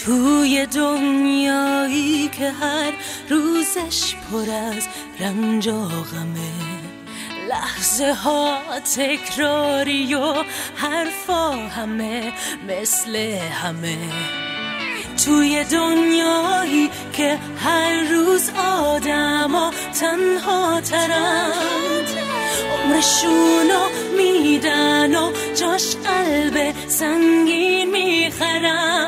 توی دنیایی که هر روزش پر از رنج و غمه، لحظه ها تکراری و حرفا همه مثل همه. توی دنیایی که هر روز آدما تنها ترن، عمرشونو میدن و جاش قلب سنگین میخرن.